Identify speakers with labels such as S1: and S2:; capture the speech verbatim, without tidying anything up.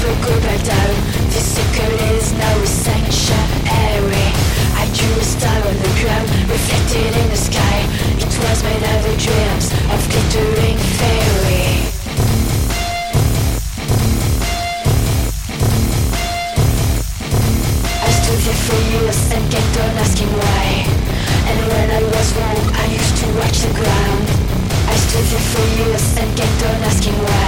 S1: go back down. This circle is now a sanctuary. I drew a star on the ground, reflected in the sky. It was made of the dreams of glittering fairy. I stood here for years and kept on asking why. And when I was wrong, I used to watch the ground. I stood here for years and kept on asking why.